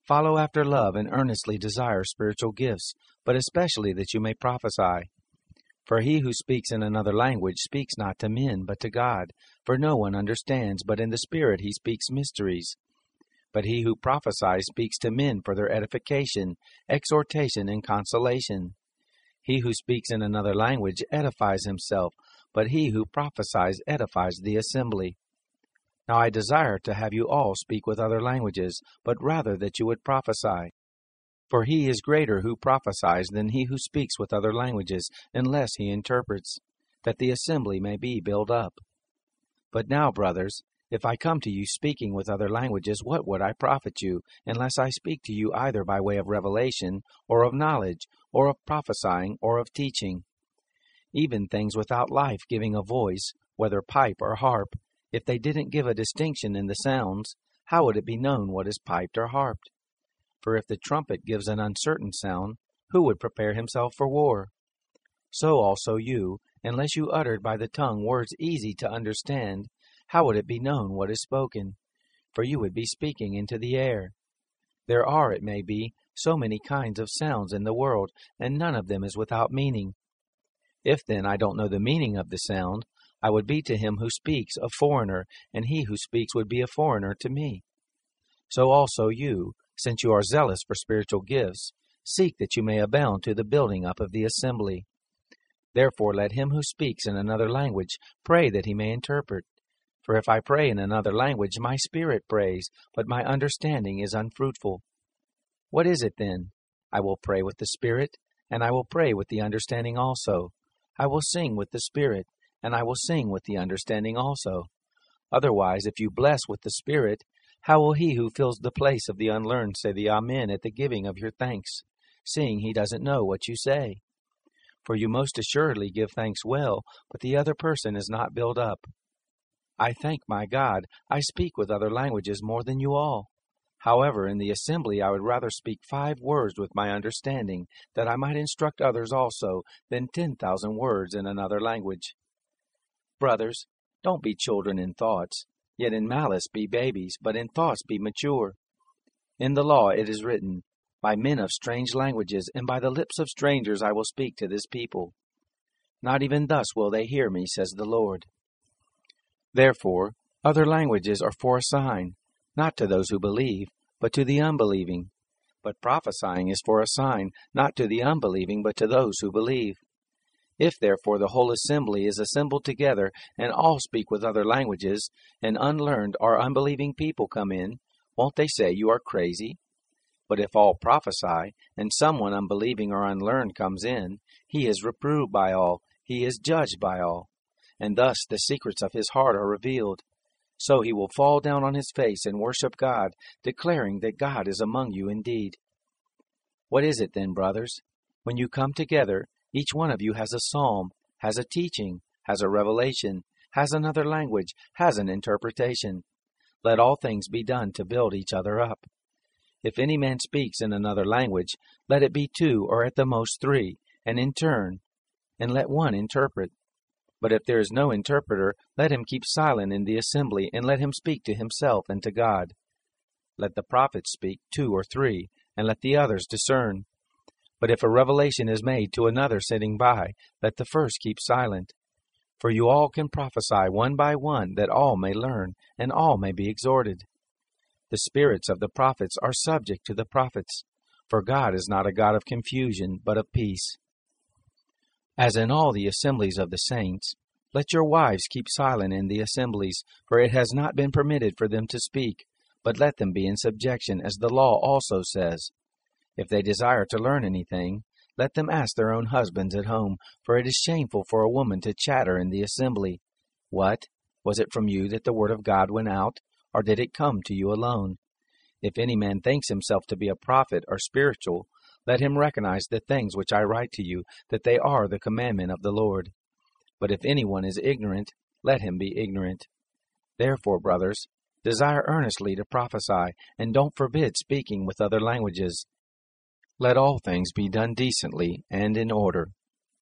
Follow after love and earnestly desire spiritual gifts, but especially that you may prophesy. For he who speaks in another language speaks not to men, but to God, for no one understands, but in the Spirit he speaks mysteries. But he who prophesies speaks to men for their edification, exhortation, and consolation. He who speaks in another language edifies himself, but he who prophesies edifies the assembly. Now I desire to have you all speak with other languages, but rather that you would prophesy. For he is greater who prophesies than he who speaks with other languages, unless he interprets, that the assembly may be built up. But now, brothers, if I come to you speaking with other languages, what would I profit you, unless I speak to you either by way of revelation, or of knowledge, or of prophesying, or of teaching? Even things without life giving a voice, whether pipe or harp, if they didn't give a distinction in the sounds, how would it be known what is piped or harped? For if the trumpet gives an uncertain sound, who would prepare himself for war? So also you, unless you uttered by the tongue words easy to understand, how would it be known what is spoken? For you would be speaking into the air. There are, it may be, so many kinds of sounds in the world, and none of them is without meaning. If then I don't know the meaning of the sound, I would be to him who speaks a foreigner, and he who speaks would be a foreigner to me. So also you, since you are zealous for spiritual gifts, seek that you may abound to the building up of the assembly. Therefore let him who speaks in another language pray that he may interpret. For if I pray in another language, my spirit prays, but my understanding is unfruitful. What is it then? I will pray with the spirit, and I will pray with the understanding also. I will sing with the spirit, and I will sing with the understanding also. Otherwise, if you bless with the Spirit, how will he who fills the place of the unlearned say the Amen at the giving of your thanks, seeing he doesn't know what you say? For you most assuredly give thanks well, but the other person is not built up. I thank my God, I speak with other languages more than you all. However, in the assembly I would rather speak 5 words with my understanding, that I might instruct others also, than 10,000 words in another language. Brothers, don't be children in thoughts, yet in malice be babies, but in thoughts be mature. In the law it is written, By men of strange languages, and by the lips of strangers I will speak to this people. Not even thus will they hear me, says the Lord. Therefore, other languages are for a sign, not to those who believe, but to the unbelieving. But prophesying is for a sign, not to the unbelieving, but to those who believe. If therefore the whole assembly is assembled together, and all speak with other languages, and unlearned or unbelieving people come in, won't they say you are crazy? But if all prophesy, and someone unbelieving or unlearned comes in, he is reproved by all, he is judged by all. And thus the secrets of his heart are revealed. So he will fall down on his face and worship God, declaring that God is among you indeed. What is it then, brothers? When you come together, each one of you has a psalm, has a teaching, has a revelation, has another language, has an interpretation. Let all things be done to build each other up. If any man speaks in another language, let it be 2 or at the most 3, and in turn, and let one interpret. But if there is no interpreter, let him keep silent in the assembly, and let him speak to himself and to God. Let the prophets speak 2 or 3, and let the others discern. But if a revelation is made to another sitting by, let the first keep silent. For you all can prophesy one by one, that all may learn, and all may be exhorted. The spirits of the prophets are subject to the prophets, for God is not a God of confusion, but of peace. As in all the assemblies of the saints, let your wives keep silent in the assemblies, for it has not been permitted for them to speak, but let them be in subjection, as the law also says. If they desire to learn anything, let them ask their own husbands at home, for it is shameful for a woman to chatter in the assembly. What? Was it from you that the word of God went out, or did it come to you alone? If any man thinks himself to be a prophet or spiritual, let him recognize the things which I write to you, that they are the commandment of the Lord. But if anyone is ignorant, let him be ignorant. Therefore, brothers, desire earnestly to prophesy, and don't forbid speaking with other languages. Let all things be done decently and in order.